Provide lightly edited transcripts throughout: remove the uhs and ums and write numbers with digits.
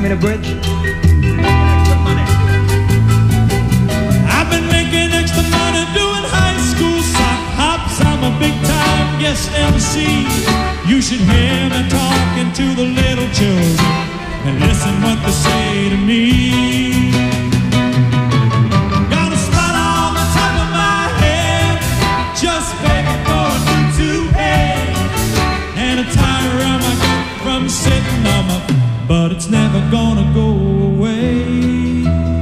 me the bridge. Extra money. I've been making extra money doing high school sock hops. I'm a big time guest MC. You should hear me talking to the little children and listen what they say to me. Got a spot on the top of my head, just begging for a new toupee, and a tie around my gut from sitting on my, but it's never gonna go away.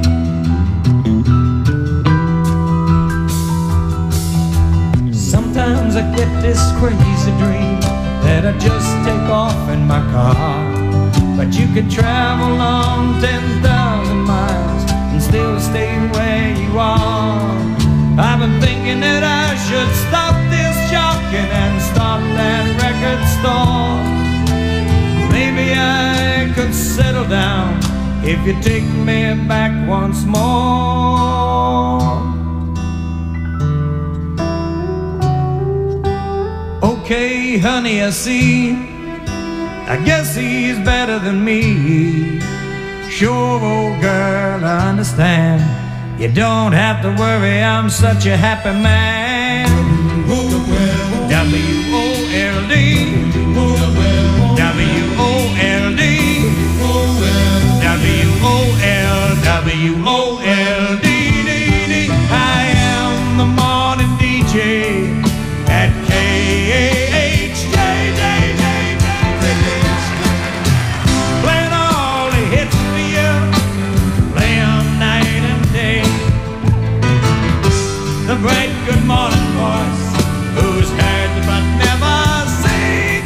Sometimes I get this crazy dream that I just take off in my car, but you could travel on 10,000 miles and still stay where you are. I've been thinking that I should stop this jockeying and start that record store. Maybe I could settle down if you take me back once more. Okay, honey, I see, I guess he's better than me. Sure, old girl, I understand. You don't have to worry, I'm such a happy man. W-O-L-D, W-O-L-D, W-O-L-W-O-L-D. I am the morning DJ at playing all the hits for you, play 'em night and day. The bright good morning voice, who's heard but never seen.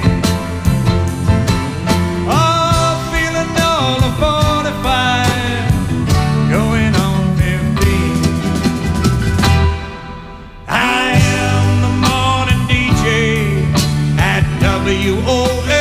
Oh, feeling all the 45, going on 15. I am the morning DJ at WOLD.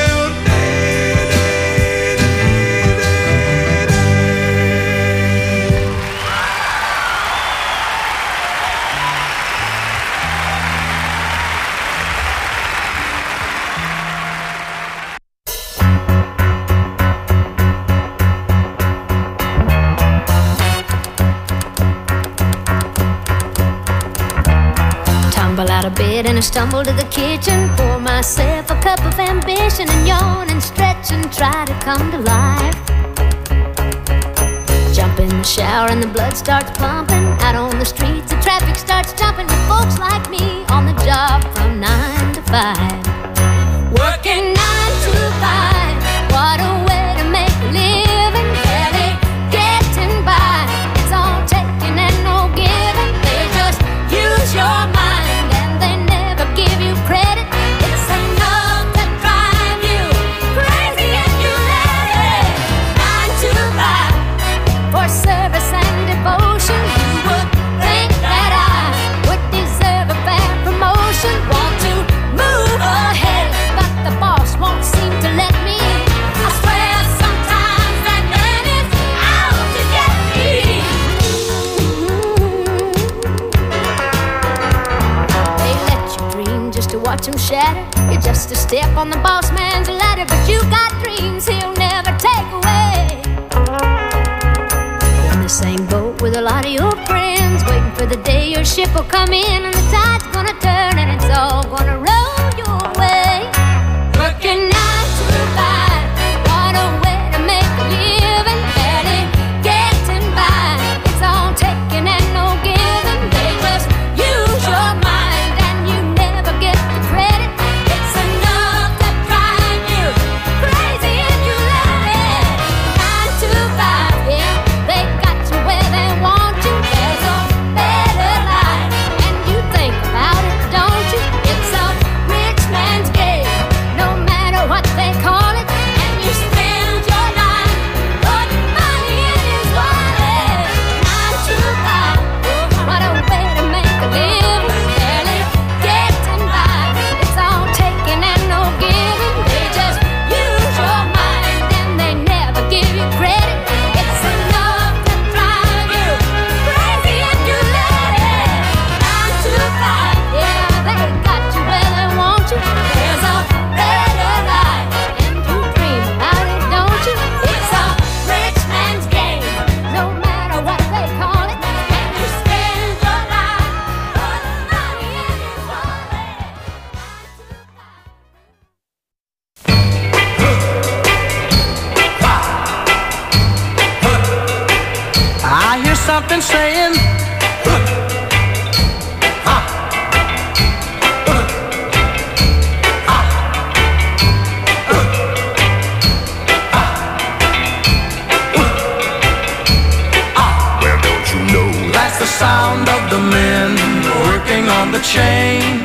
Tumble out of bed and I stumble to the kitchen, pour myself a cup of ambition and yawn and stretch and try to come to life. Jump in the shower and the blood starts pumping. Out on the streets the traffic starts jumping with folks like me on the job from 9 to 5. Working 9 to 5, what a way to make a living. Barely getting by, it's all taking and no giving. They just use your mind and they never give you credit. It's enough to drive you crazy and you let it. 9 to 5 for service and devotion. You would think that I would deserve a fair promotion. Want to move ahead, but the boss won't seem to let me. I swear sometimes that man is out to get me. They let you dream just to watch him shatter. You're just a step on the boss man's ladder, but you got dreams he'll never take away. In the same boat with a lot of your friends, waiting for the day your ship will come in and the tide's gonna turn and it's all gonna roll your way. Working 9 to 5, what a way to make a living. Barely getting by, it's all taking and no giving. They just use your mind and you never get the credit. It's enough to drive you crazy and you let it. 9 to 5, yeah, they got you where they want you. There's a better life and you think about it, don't something saying, well, don't you know that's the sound of the men working on the chain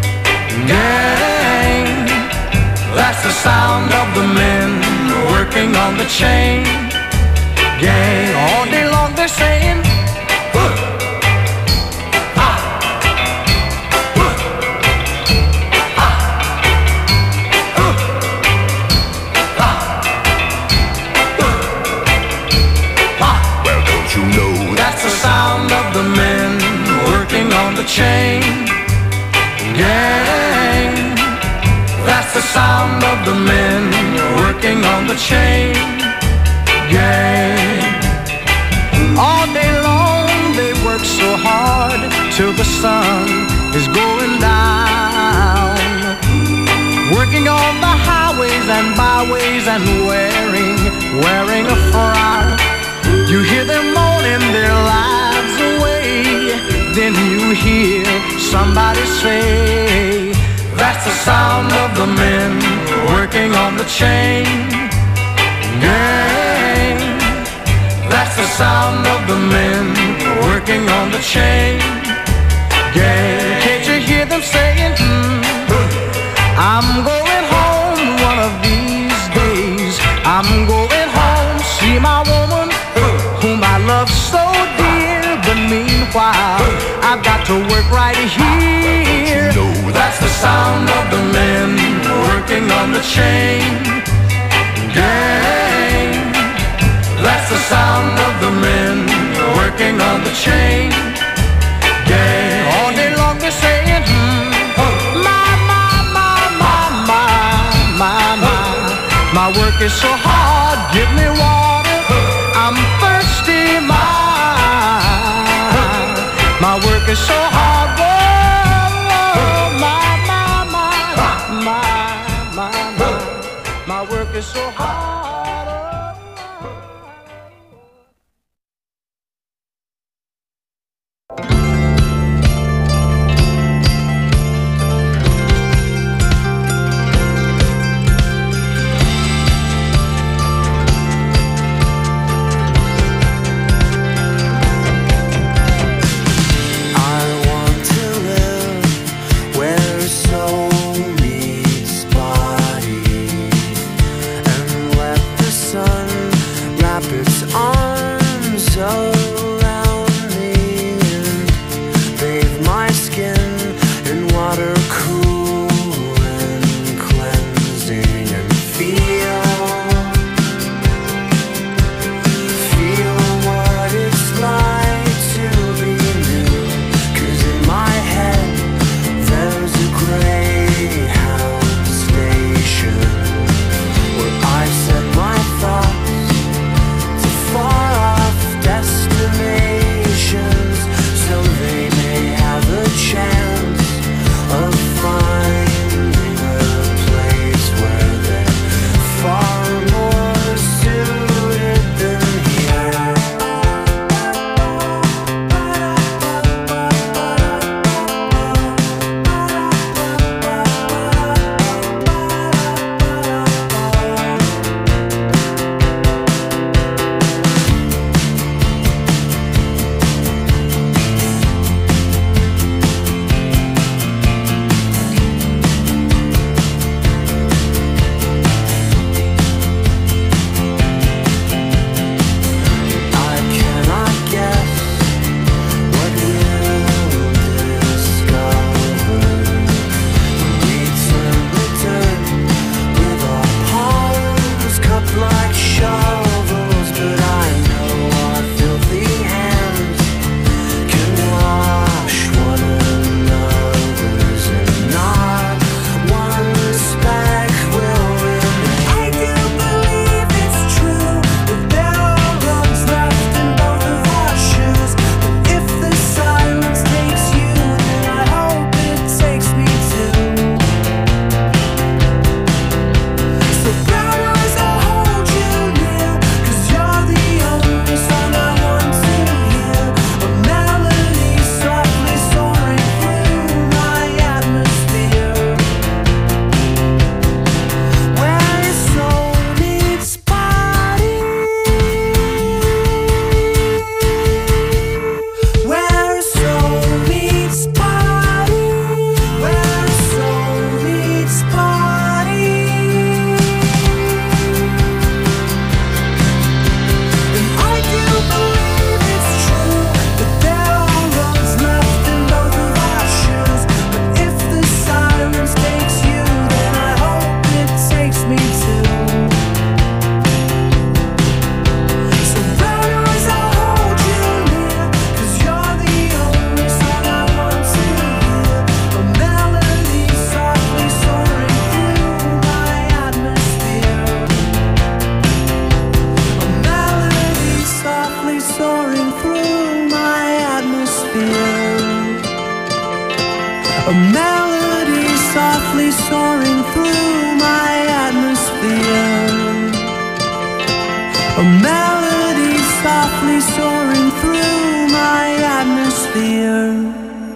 gang. That's the sound of the men working on the chain gang. All day long they're saying, well, don't you know that's the sound of the men working on the chain gang. That's the sound of the men working on the chain gang. All day long they work so hard till the sun is going down, working on the highways and byways and wearing a frown. You hear them moaning their lives away, then you hear somebody say, that's the sound of the men working on the chain gang. That's the sound of the men working on the chain gang. Can't you hear them saying, I'm going home one of these days. I'm going home, see my woman whom I love so dear. But meanwhile, I've got to work right here. That's the sound of the men working on the chain gang. That's the sound of the men working on the chain gang. All day long they're saying, my work is so hard, give me water, I'm thirsty, my work is so hard, whoa, my work is so hard. Soul meets body, and melody softly soaring through my atmosphere. A melody softly soaring through my atmosphere.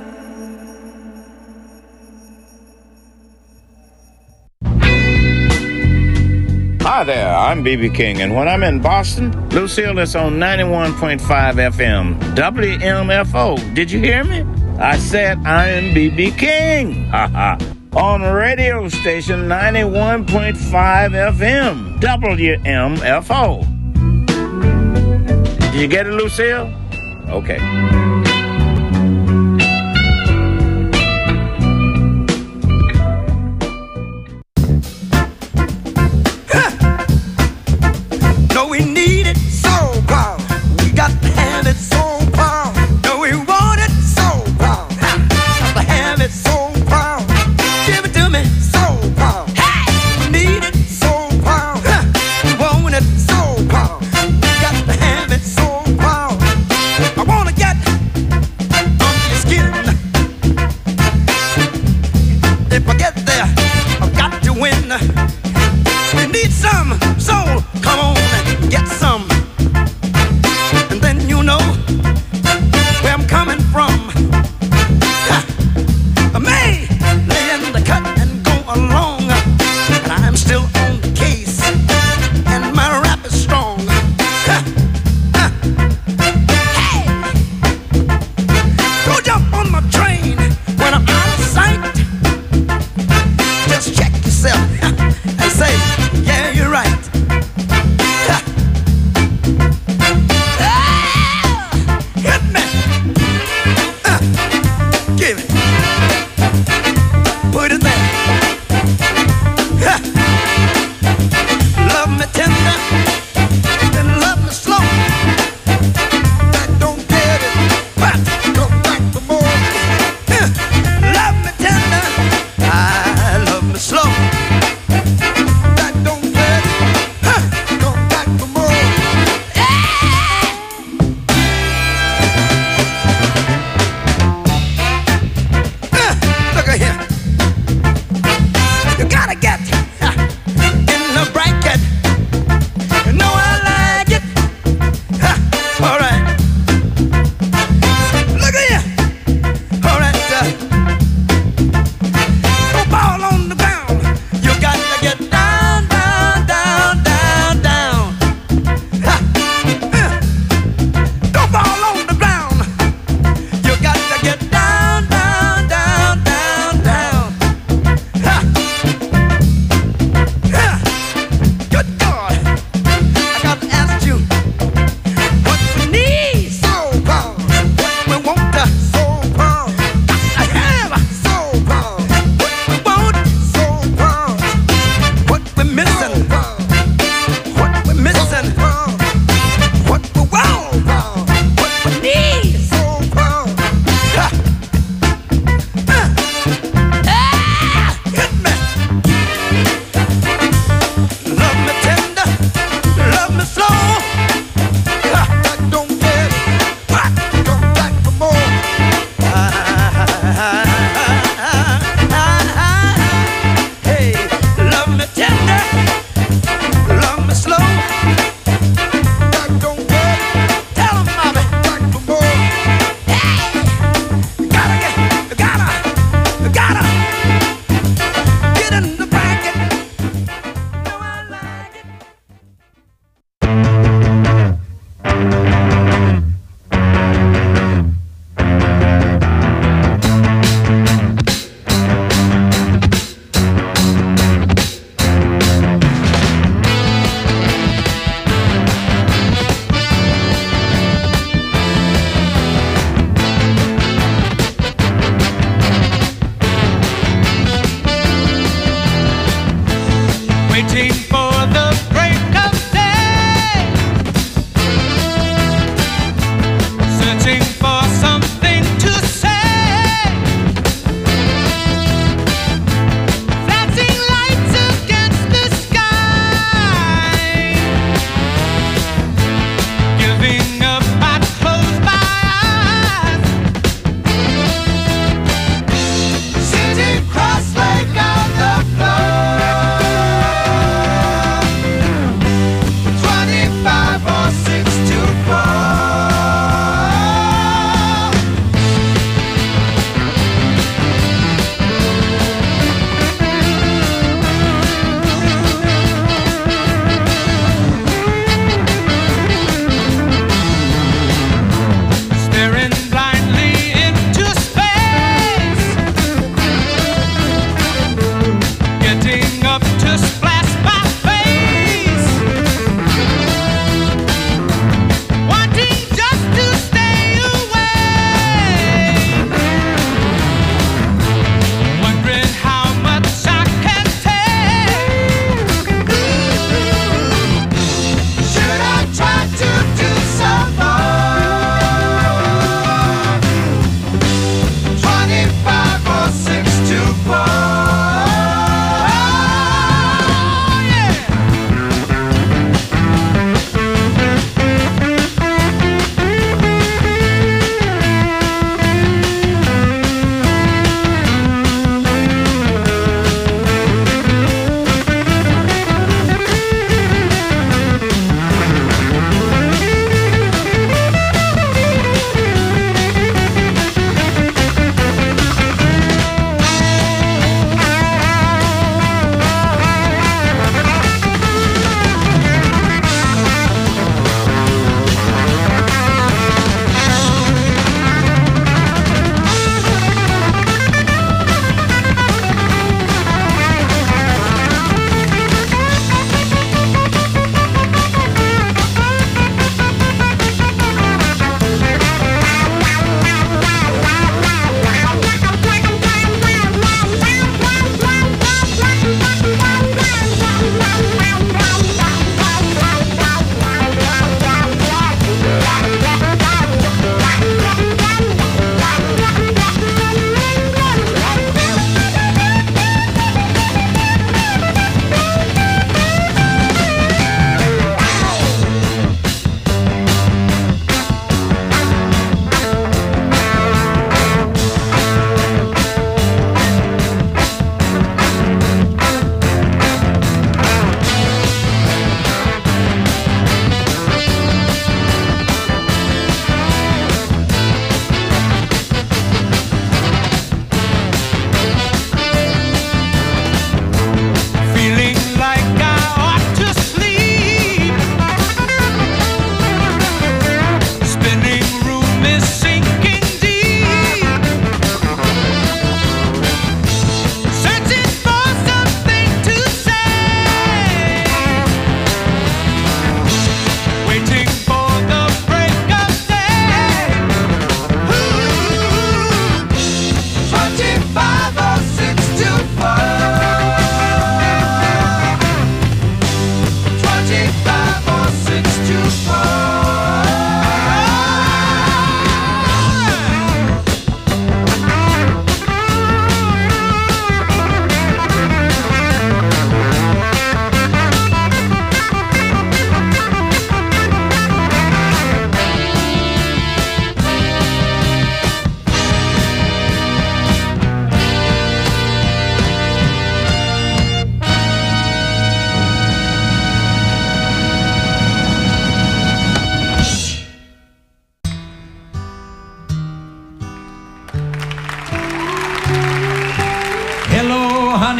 Hi there, I'm B.B. King, and when I'm in Boston, Lucille is on 91.5 FM, WMFO. Did you hear me? I said I am B.B. King. On radio station 91.5 FM, WMFO. Did you get it, Lucille? Okay.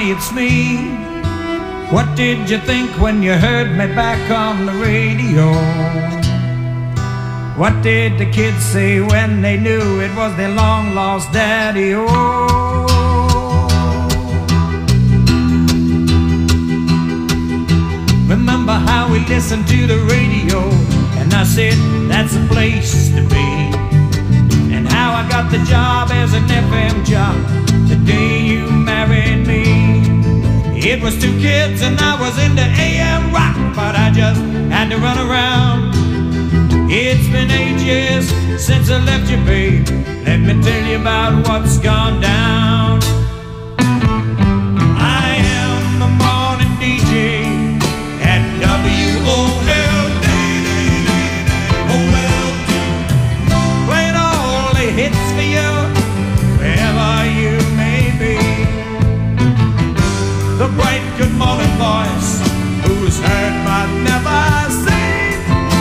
honey, it's me. What did you think when you heard me back on the radio? What did the kids say when they knew it was their long-lost daddy? Oh, remember how we listened to the radio, and I said that's the place to be, and how I got the job as an FM job the day you married me. It was 2 kids and I was into AM rock, but I just had to run around. It's been 8 years since I left you, babe. Let me tell you about what's gone down. I am the morning DJ at WOLD. Playing all the hits for you, wherever you may be. The bright good morning voice, who's heard but never seen.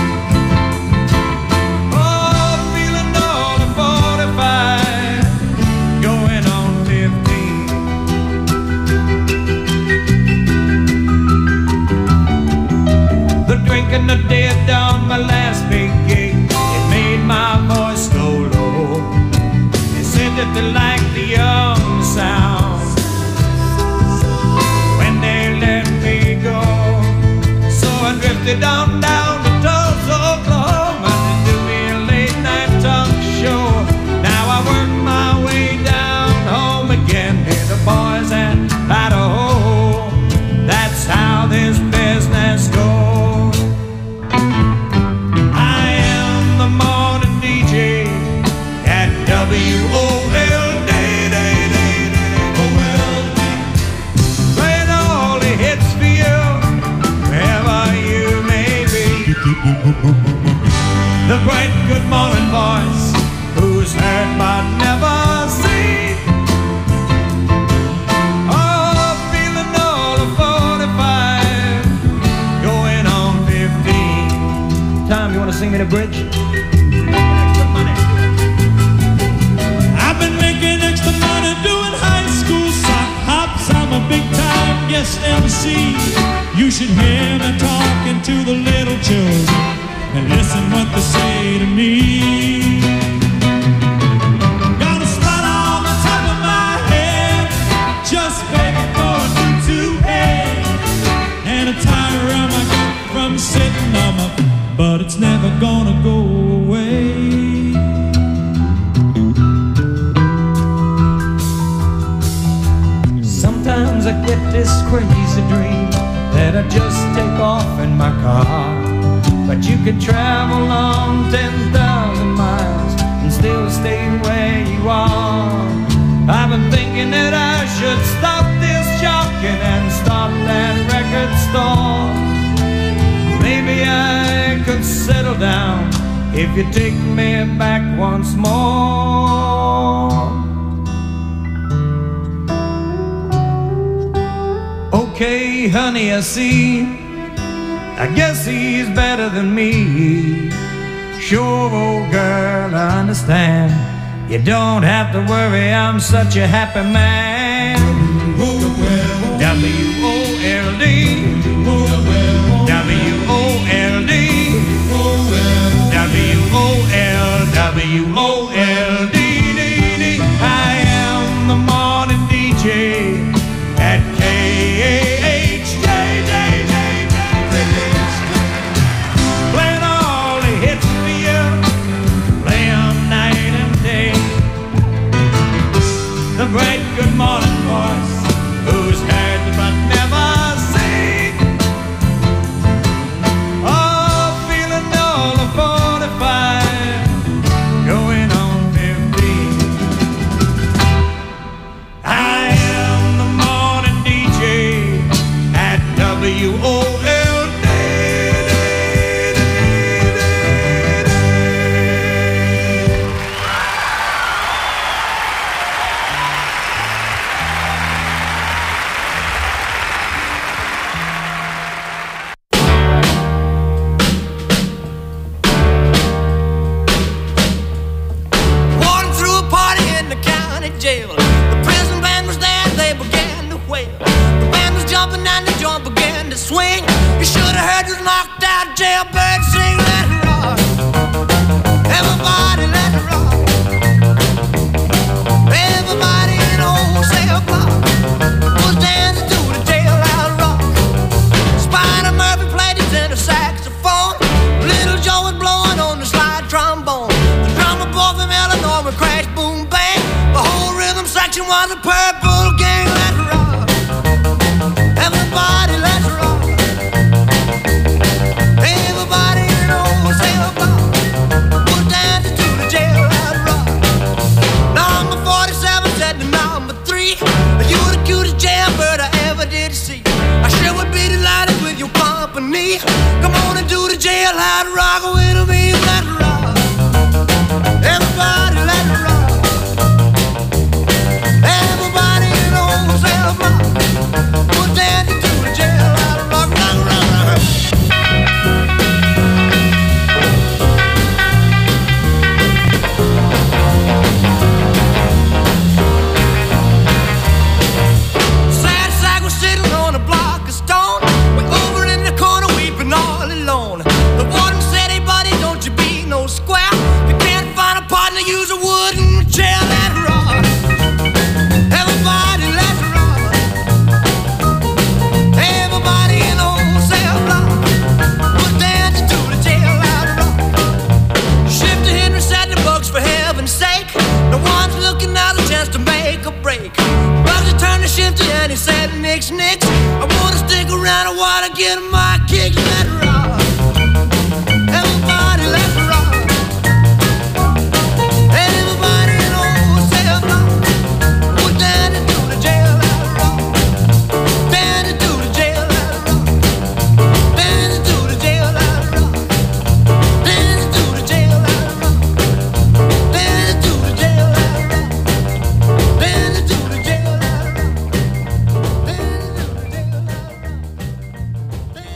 Oh, feeling all the 45, going on 15. The drinking the dead on my last big gig, it made my voice go low. They said that they liked the young sound so I drifted on down to Tulsa, Oklahoma to do me a late night talk show. Now I work my way down home again, hear the boys at Idaho. That's how this business goes. I am the morning DJ at WOLD. The bright good morning voice, who's heard but never seen. Oh, feeling all of 45, going on 15. Tom, you want to sing me the bridge? Extra money. I've been making extra money doing high school sock hops. I'm a big time guest MC. You should hear me talking to the little children and listen what they say to me. Got a spot on the top of my head, just begging for a new toupee, and a tie around my gut from sitting on my, but it's never gonna go away. Sometimes I get this crazy dream that I just take off in my car, but you could travel on 10,000 miles and still stay where you are. I've been thinking that I should stop this jockeying and start that record store. Maybe I could settle down if you take me back once more. Okay, honey, I see, I guess he's better than me. Sure, old girl, I understand. You don't have to worry, I'm such a happy man. W-O-L-D, W-O-L-D, W-O-L-W-O-L-D. I am the morning DJ at playing all the hits for you, play 'em night and day. The bright good morning voice, who's heard but never seen. Oh, feeling all of 45, going on 15. I am the morning DJ at WOLD. Walking through a party in the county jail. The prison band was there, they began to wail. jumping and the joint began to swing. You should have heard this knocked out jailbird sing. Let it rock, everybody let it rock. Everybody in the wholesale block was dancing to the jailhouse rock. Spider Murphy played his tenor saxophone. Little Joe was blowing on the slide trombone. The drummer boy from Illinois would crash, boom, bang. The whole rhythm section was a Purple Gang. Let's rock, everybody, let's rock. Everybody in the wholesale block was dancing to the jailhouse rock. Number 47 said to number 3, you were the cutest jailbird I ever did see. I sure would be delighted with your company. Come on and do the jailhouse rock with me. Let's rock, everybody, let's rock. Everybody in the wholesale block was dancing to the jailhouse rock, rock, rock, rock. Sad sack was sitting on a block of stone, way over in the corner weeping all alone. The warden said, hey buddy, don't you be no square. If you can't find a partner, use a wooden chair. Let's rock, everybody, let's rock. Everybody in the wholesale block was dancing to the jailhouse rock. Shifty Henry said the books, for heaven's sake, no one's looking out a chance to make a break. Bugsy turned to Shifty and he said, nix, nix, I wanna stick around, I wanna get my kicks. Let's rock, everybody, let's rock. Everybody in the wholesale block was dancing to the jailhouse rock. Dancing to the jailhouse rock. Dancing to the jailhouse rock. Dancing to the jailhouse rock. Dancing to the jailhouse rock. Dancing to the jailhouse rock. Dancing to the jailhouse rock.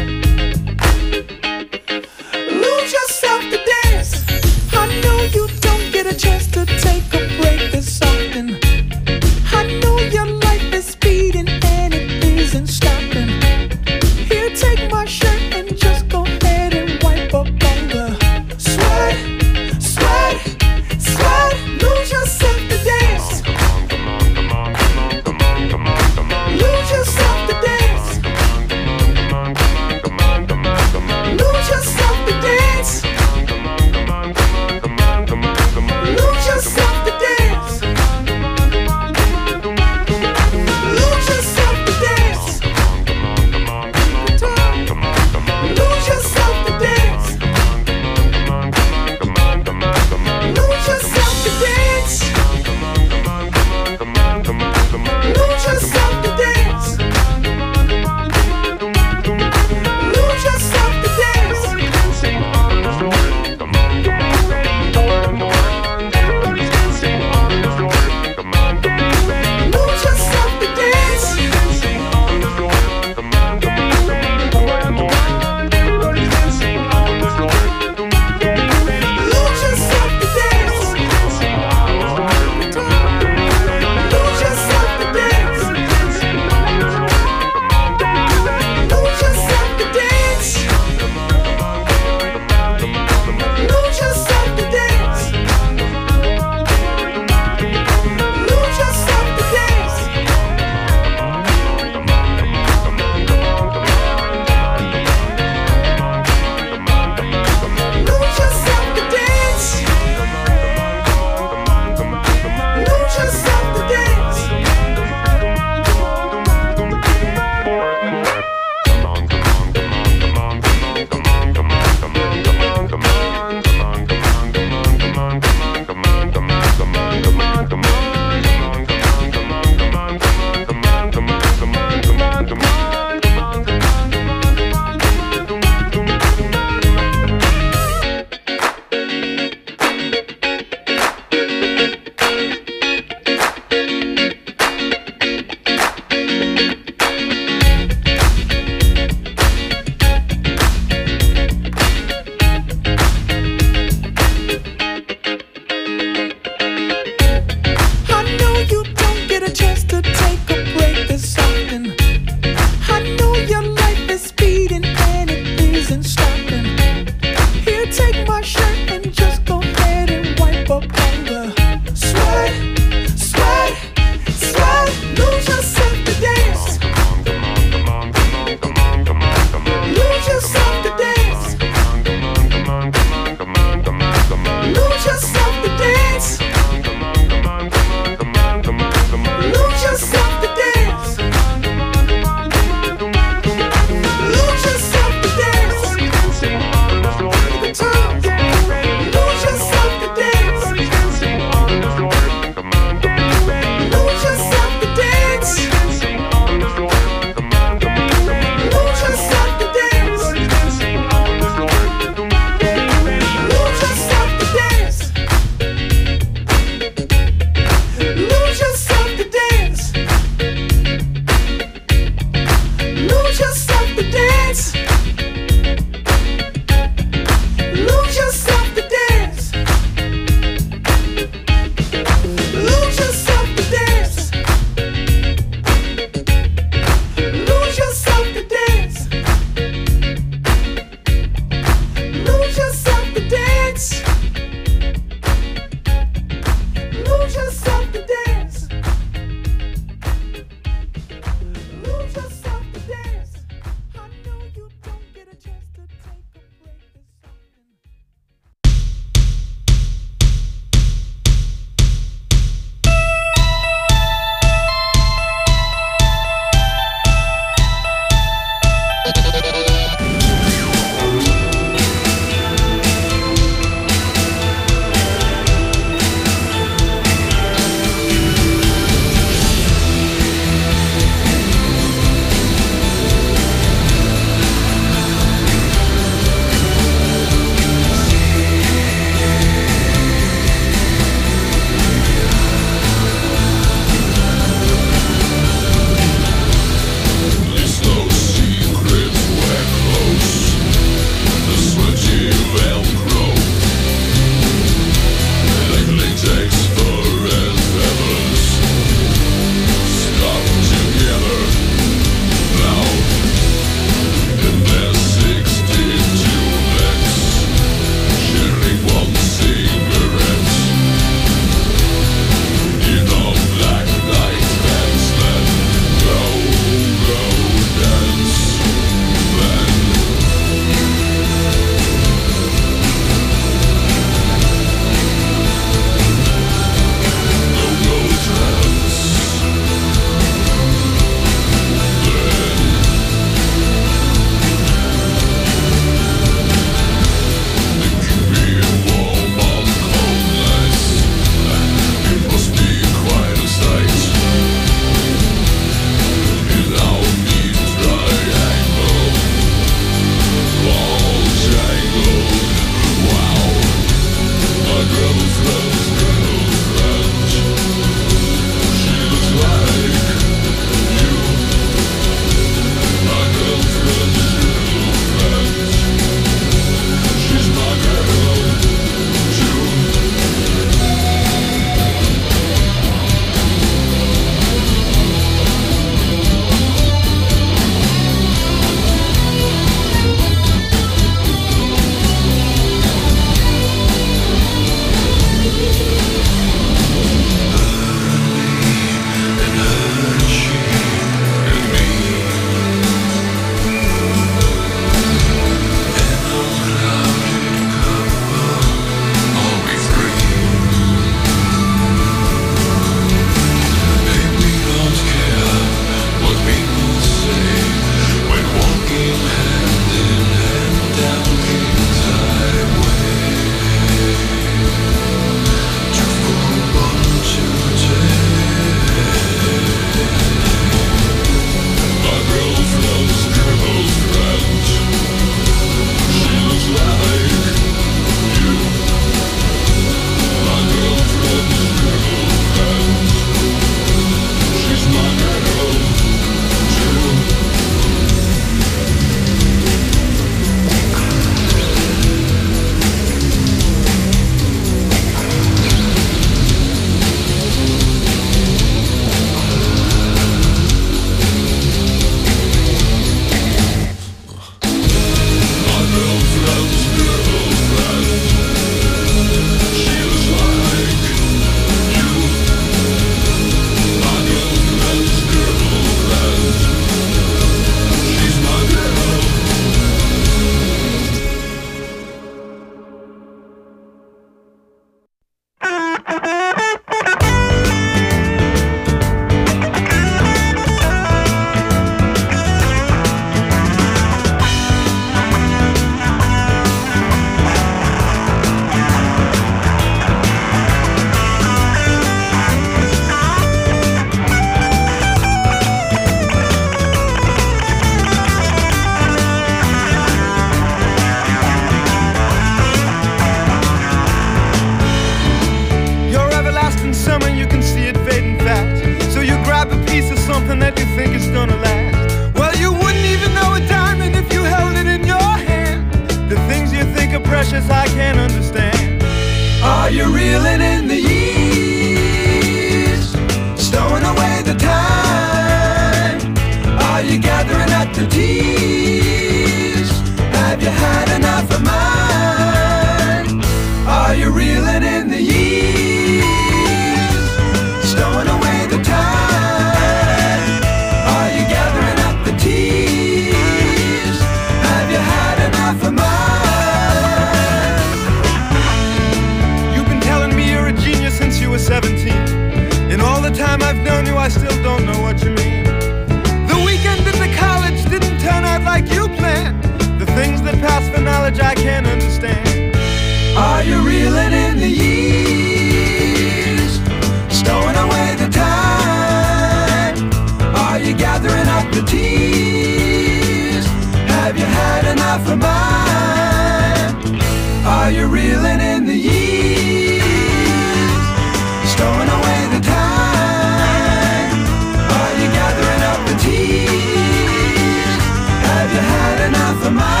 time I've known you, I still don't know what you mean. The weekend at the college didn't turn out like you planned. The things that pass for knowledge I can't understand. Are you reeling in the years, stowing away the time? Are you gathering up the tears? Have you had enough of mine? Are you reeling in the years, stowing away the time? Are you gathering up the tears? Have you had enough of mine?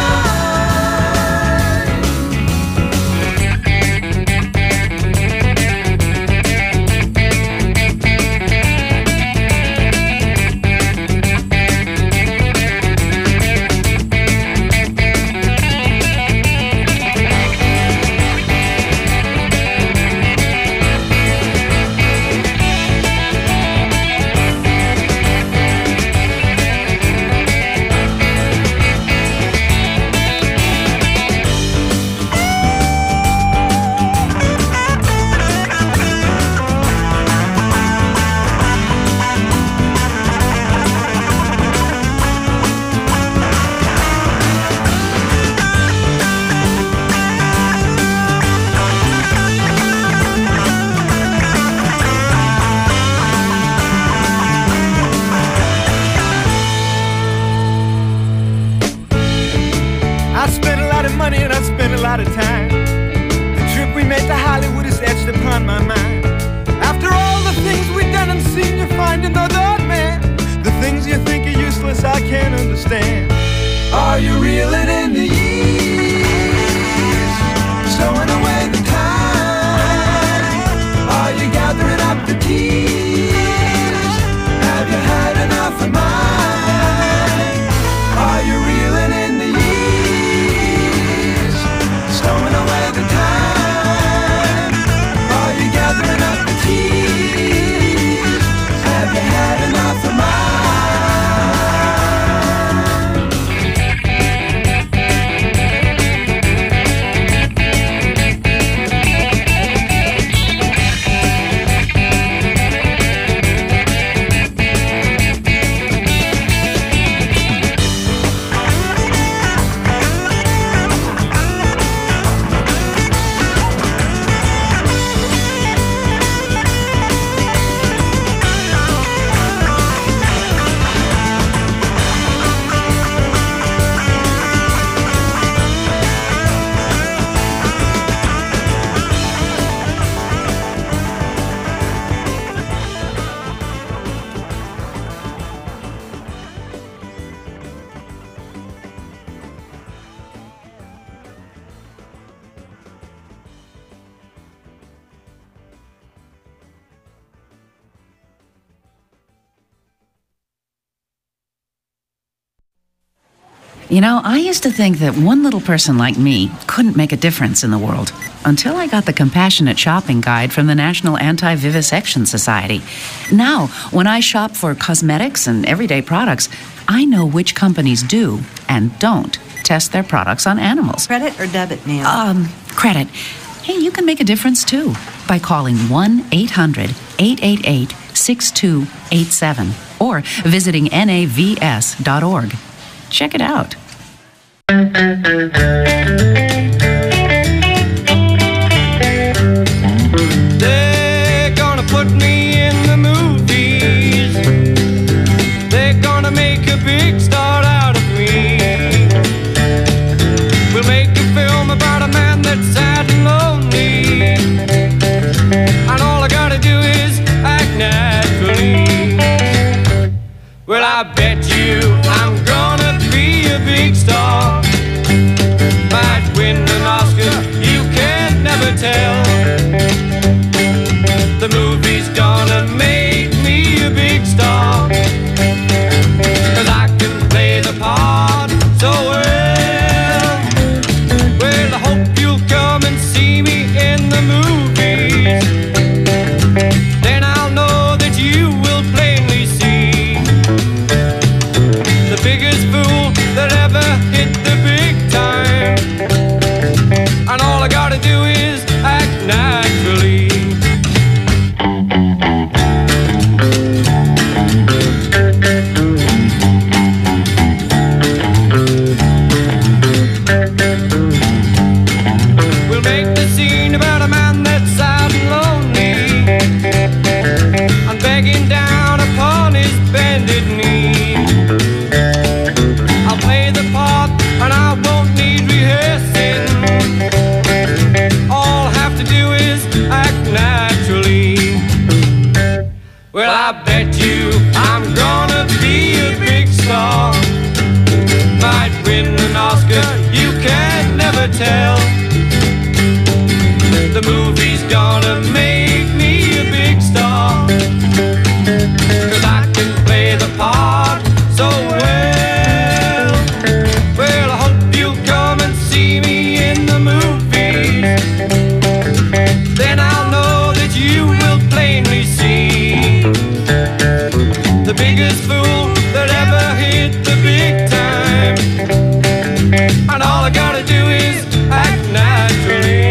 Of time. The trip we made to Hollywood is etched upon my mind. After all the things we've done and seen, you find another man. The things you think are useless I can't understand. Are you reeling in the years, stowing away the time? Are you gathering up the tears? Have you had enough of mine? Are you reeling in the years, stowing away the time? Are you gathering up the tears? Have you had enough of mine? You know, I used to think that one little person like me couldn't make a difference in the world until I got the Compassionate Shopping Guide from the National Anti-Vivisection Society. Now, when I shop for cosmetics and everyday products, I know which companies do and don't test their products on animals. Credit or debit, ma'am? Credit. Hey, you can make a difference, too, by calling 1-800-888-6287 or visiting navs.org. Check it out. They're gonna put me in the movies. They're gonna make a big star out of me. We'll make a film about a man that's sad and lonely, and all I gotta do is act naturally. Well, I bet you I'm gonna be a big star. Might win an Oscar, you can never tell. The movie's gonna make me a big star, 'cause I can play the part so well. Well, I hope you'll come and see me in the movies. Then I'll know that you will plainly see the biggest fool that ever hit the big time. And all I gotta do is act seen about a man that's sad and lonely and begging down upon his bended knee. I'll play the part and I won't need rehearsing. All I have to do is act naturally. Well, I bet you I'm gonna be a big star. Might win an Oscar, you can never tell. The movie's gonna make me a big star, 'cause I can play the part so well. Well, I hope you'll come and see me in the movies. Then I'll know that you will plainly see the biggest fool that ever hit the big time. And all I gotta do is act naturally.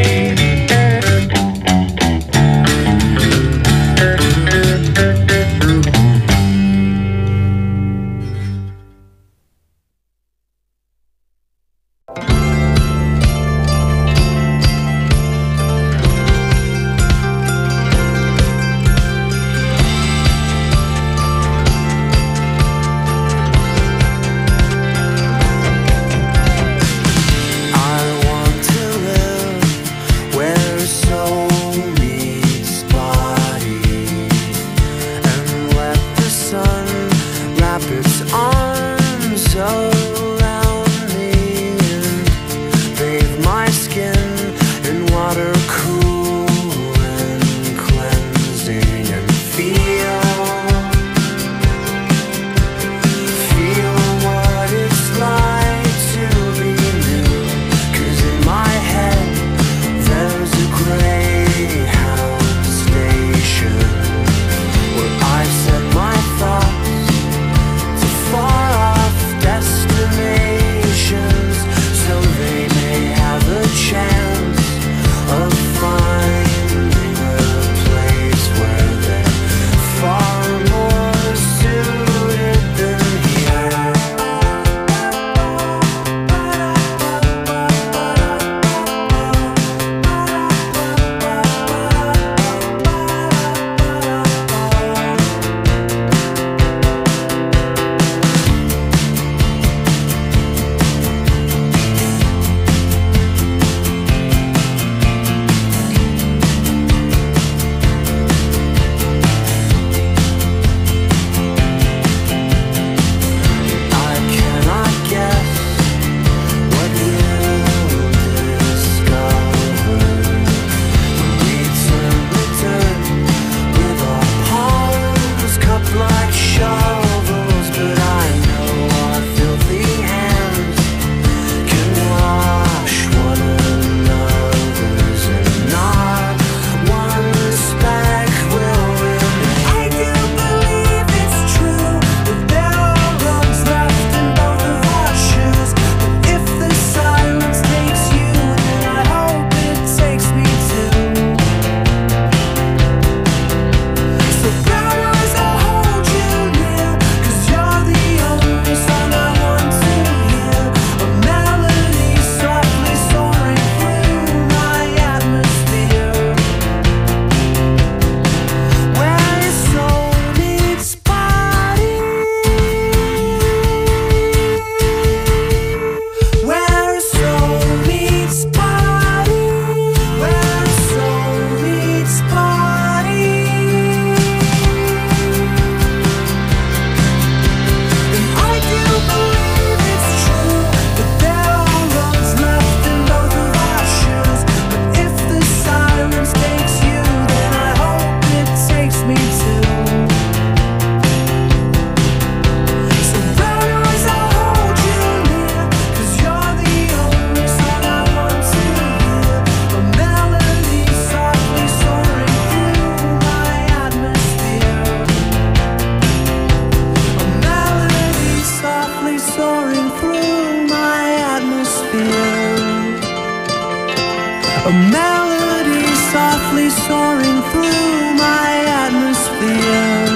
A melody softly soaring through my atmosphere.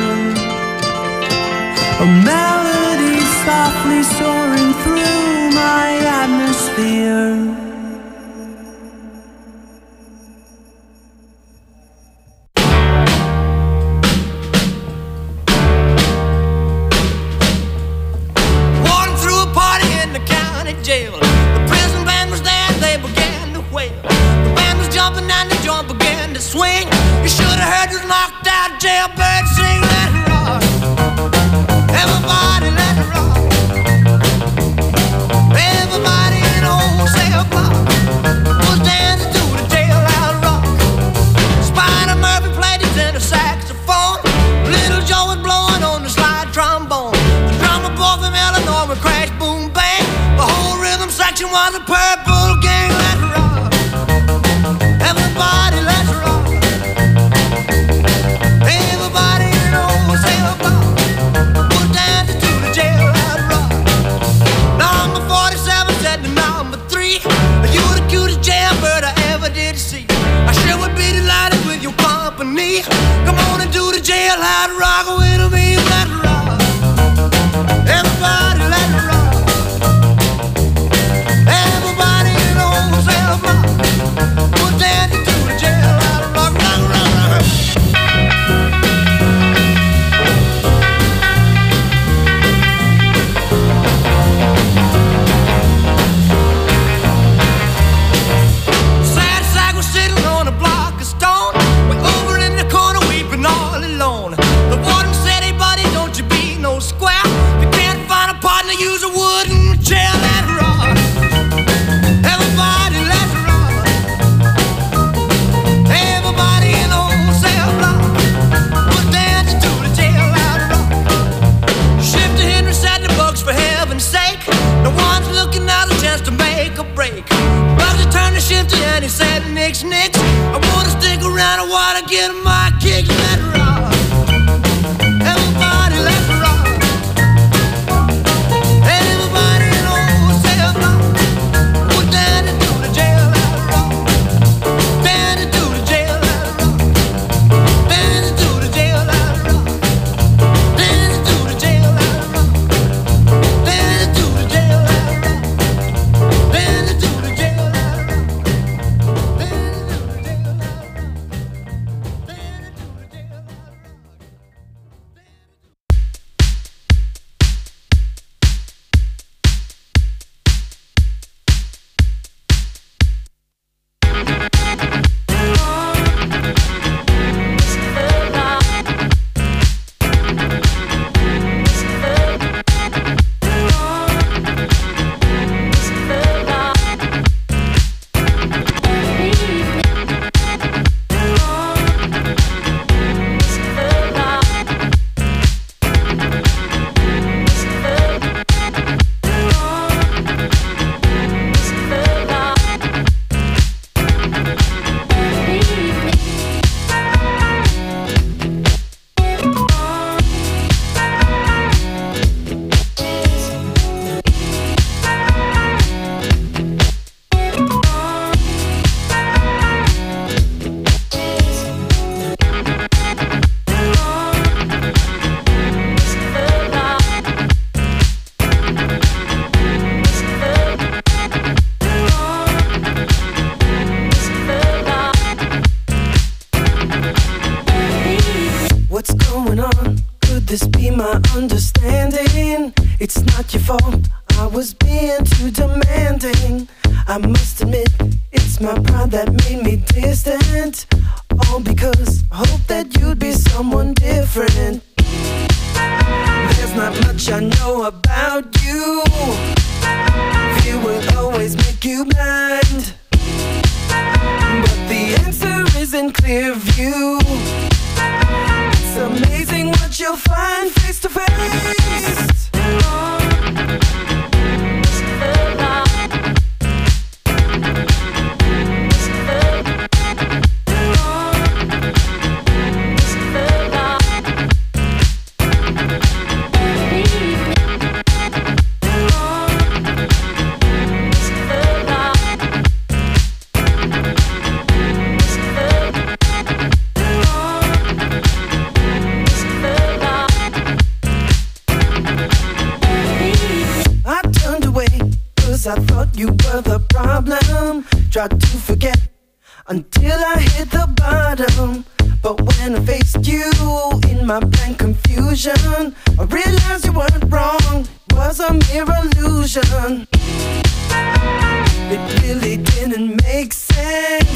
A melody softly soaring through my atmosphere. joint began to swing. You should have heard this knocked out jailbird sing. Let it rock. Everybody let it rock. Everybody in the whole cell block was dancing to the jailhouse rock. Spider Murphy played his tenor saxophone. Little Joe was blowing on the slide trombone. The drummer boy from Illinois would crash, boom, bang. The whole rhythm section was a Purple Gang. Let's rock. Everybody, let's rock. Everybody in the whole cell block was dancing to the jailhouse rock. Number 47 said to number 3, you the cutest jailbird I ever did see. I sure would be delighted with your company. Come on and do the jailhouse rock with me. Let's rock. Everybody, let's rock. Everybody in the whole cell block was dancing to the jailhouse rock. Rock, rock, rock. Sad sack was sitting on a block of stone, way over in the corner weeping all alone. The warden said, hey buddy, don't you be no square. If you can't find a partner, use a wooden chair. Let's rock. Everybody, let's rock. Everybody in the whole cell block was dancing to the jailhouse rock. Shifter Henry said the Bucks, for heaven's sake, the one's looking out a chance to make a break. Bugsy turned to Shifter and he said, nix, nix, I wanna stick around, I wanna get my kicks. Let's rock. Everybody, let's rock. Everybody in the whole cell block was dancing to the jailhouse rock. Dancing to the jailhouse rock. Dancing to the jailhouse rock. Dancing to the jailhouse rock. Dancing to the jailhouse rock. Dancing to the jailhouse rock. Dancing to the jailhouse rock. What's going on? Could this be my understanding? It's not your fault, I was being too demanding. I must admit, it's my pride that made me distant. All because I hope that you'd be someone different. There's not much I know about you. Fear will always make you blind. But the answer is in clear view. It's amazing what you'll find face to face. I thought you were the problem. Tried to forget until I hit the bottom. But when I faced you in my blank confusion, I realized you weren't wrong, it was a mere illusion. It really didn't make sense.